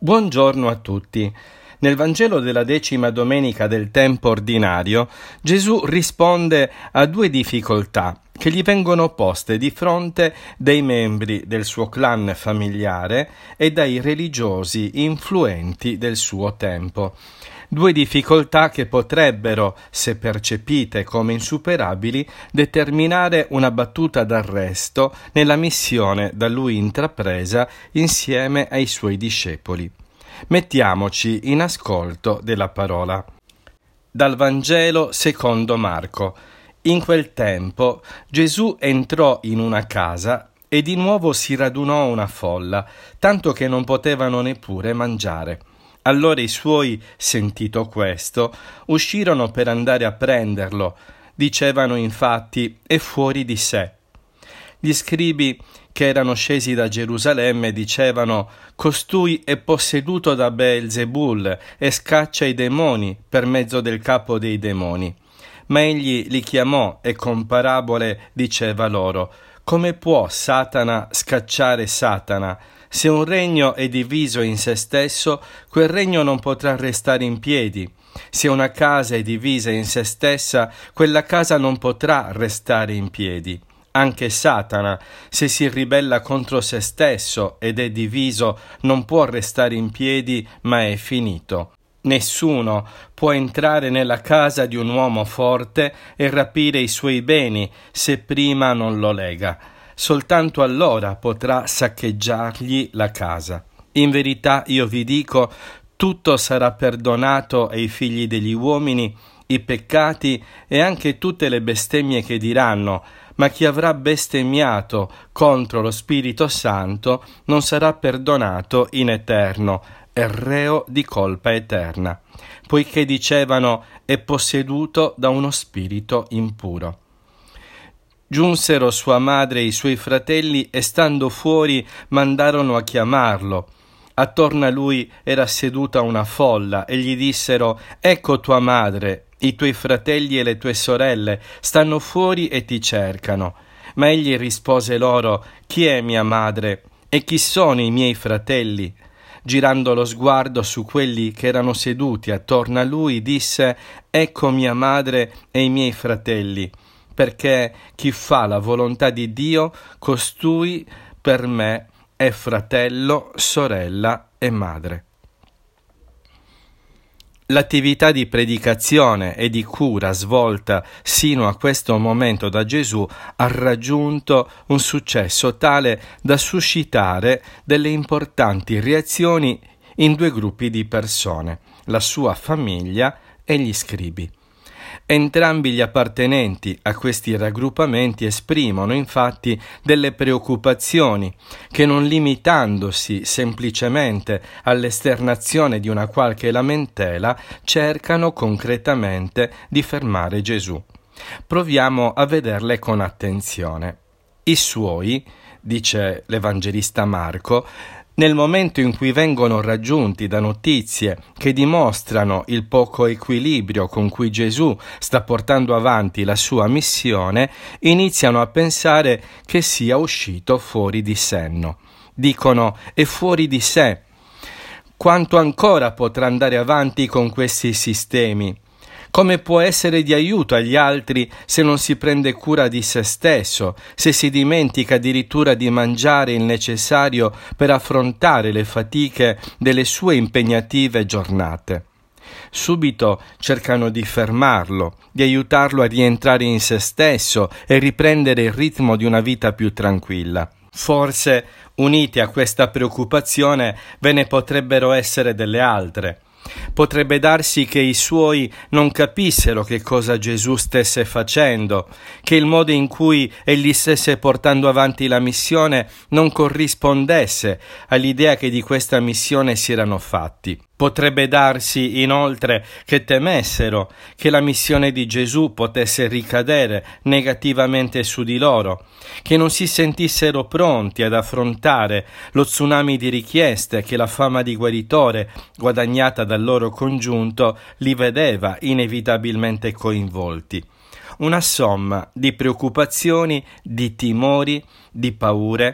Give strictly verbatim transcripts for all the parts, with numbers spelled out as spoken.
Buongiorno a tutti. Nel Vangelo della decima domenica del tempo ordinario, Gesù risponde a due difficoltà che gli vengono poste di fronte dai membri del suo clan familiare e dai religiosi influenti del suo tempo. Due difficoltà che potrebbero, se percepite come insuperabili, determinare una battuta d'arresto nella missione da lui intrapresa insieme ai suoi discepoli. Mettiamoci in ascolto della parola. Dal Vangelo secondo Marco. In quel tempo Gesù entrò in una casa e di nuovo si radunò una folla, tanto che non potevano neppure mangiare. Allora i suoi, sentito questo, uscirono per andare a prenderlo. Dicevano infatti: è fuori di sé. Gli scribi che erano scesi da Gerusalemme dicevano: costui è posseduto da Beelzebul e scaccia i demoni per mezzo del capo dei demoni. Ma egli li chiamò e con parabole diceva loro: come può Satana scacciare Satana? Se un regno è diviso in se stesso, quel regno non potrà restare in piedi. Se una casa è divisa in se stessa, quella casa non potrà restare in piedi. Anche Satana, se si ribella contro se stesso ed è diviso, non può restare in piedi, ma è finito. Nessuno può entrare nella casa di un uomo forte e rapire i suoi beni se prima non lo lega. Soltanto allora potrà saccheggiargli la casa. In verità io vi dico, tutto sarà perdonato ai figli degli uomini, i peccati e anche tutte le bestemmie che diranno, ma chi avrà bestemmiato contro lo Spirito Santo non sarà perdonato in eterno, è reo di colpa eterna, poiché dicevano: è posseduto da uno spirito impuro. Giunsero sua madre e i suoi fratelli e stando fuori mandarono a chiamarlo. Attorno a lui era seduta una folla e gli dissero: ecco tua madre, i tuoi fratelli e le tue sorelle stanno fuori e ti cercano. Ma egli rispose loro: chi è mia madre e chi sono i miei fratelli? Girando lo sguardo su quelli che erano seduti attorno a lui, disse: ecco mia madre e i miei fratelli, perché chi fa la volontà di Dio, costui per me è fratello, sorella e madre. L'attività di predicazione e di cura svolta sino a questo momento da Gesù ha raggiunto un successo tale da suscitare delle importanti reazioni in due gruppi di persone, la sua famiglia e gli scribi. Entrambi gli appartenenti a questi raggruppamenti esprimono infatti delle preoccupazioni che, non limitandosi semplicemente all'esternazione di una qualche lamentela, cercano concretamente di fermare Gesù. Proviamo a vederle con attenzione. I suoi, dice l'Evangelista Marco, nel momento in cui vengono raggiunti da notizie che dimostrano il poco equilibrio con cui Gesù sta portando avanti la sua missione, iniziano a pensare che sia uscito fuori di senno. Dicono: è fuori di sé. Quanto ancora potrà andare avanti con questi sistemi? Come può essere di aiuto agli altri se non si prende cura di se stesso, se si dimentica addirittura di mangiare il necessario per affrontare le fatiche delle sue impegnative giornate? Subito cercano di fermarlo, di aiutarlo a rientrare in se stesso e riprendere il ritmo di una vita più tranquilla. Forse, uniti a questa preoccupazione, ve ne potrebbero essere delle altre. Potrebbe darsi che i suoi non capissero che cosa Gesù stesse facendo, che il modo in cui egli stesse portando avanti la missione non corrispondesse all'idea che di questa missione si erano fatti. Potrebbe darsi inoltre che temessero che la missione di Gesù potesse ricadere negativamente su di loro, che non si sentissero pronti ad affrontare lo tsunami di richieste che la fama di guaritore guadagnata dal loro congiunto li vedeva inevitabilmente coinvolti. Una somma di preoccupazioni, di timori, di paure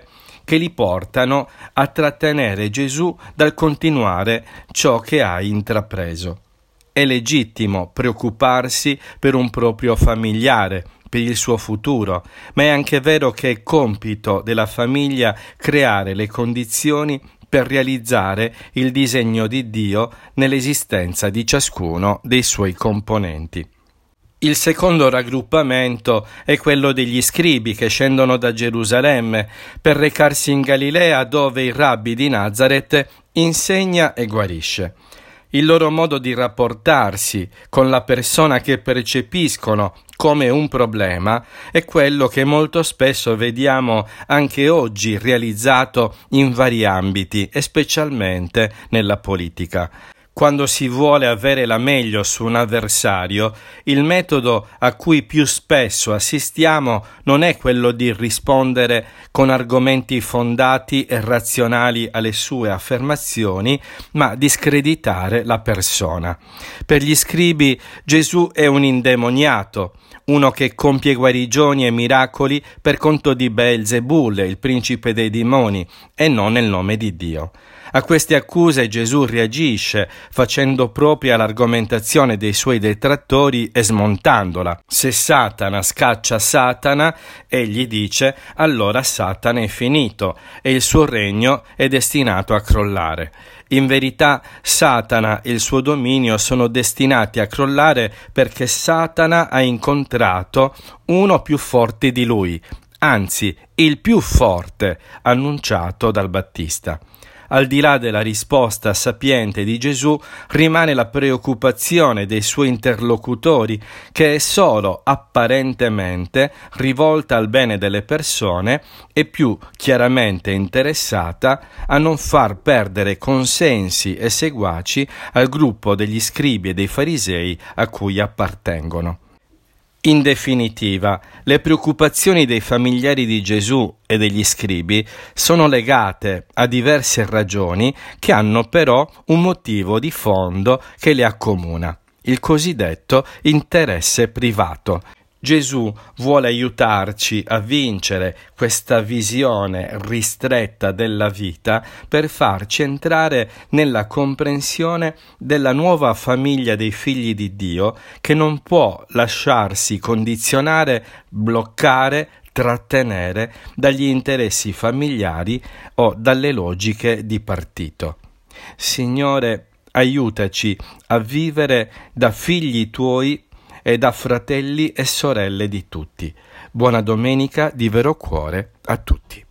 che li portano a trattenere Gesù dal continuare ciò che ha intrapreso. È legittimo preoccuparsi per un proprio familiare, per il suo futuro, ma è anche vero che è compito della famiglia creare le condizioni per realizzare il disegno di Dio nell'esistenza di ciascuno dei suoi componenti. Il secondo raggruppamento è quello degli scribi che scendono da Gerusalemme per recarsi in Galilea, dove il rabbi di Nazaret insegna e guarisce. Il loro modo di rapportarsi con la persona che percepiscono come un problema è quello che molto spesso vediamo anche oggi realizzato in vari ambiti e specialmente nella politica. Quando si vuole avere la meglio su un avversario, il metodo a cui più spesso assistiamo non è quello di rispondere con argomenti fondati e razionali alle sue affermazioni, ma di screditare la persona. Per gli scribi Gesù è un indemoniato, uno che compie guarigioni e miracoli per conto di Beelzebul, il principe dei demoni, e non nel nome di Dio. A queste accuse Gesù reagisce facendo propria l'argomentazione dei suoi detrattori e smontandola. Se Satana scaccia Satana, egli dice, allora Satana è finito e il suo regno è destinato a crollare. In verità Satana e il suo dominio sono destinati a crollare perché Satana ha incontrato uno più forte di lui, anzi il più forte annunciato dal Battista. Al di là della risposta sapiente di Gesù, rimane la preoccupazione dei suoi interlocutori, che è solo apparentemente rivolta al bene delle persone e più chiaramente interessata a non far perdere consensi e seguaci al gruppo degli scribi e dei farisei a cui appartengono. In definitiva, le preoccupazioni dei familiari di Gesù e degli scribi sono legate a diverse ragioni che hanno però un motivo di fondo che le accomuna, il cosiddetto interesse privato. Gesù vuole aiutarci a vincere questa visione ristretta della vita per farci entrare nella comprensione della nuova famiglia dei figli di Dio che non può lasciarsi condizionare, bloccare, trattenere dagli interessi familiari o dalle logiche di partito. Signore, aiutaci a vivere da figli tuoi e da fratelli e sorelle di tutti. Buona domenica di vero cuore a tutti.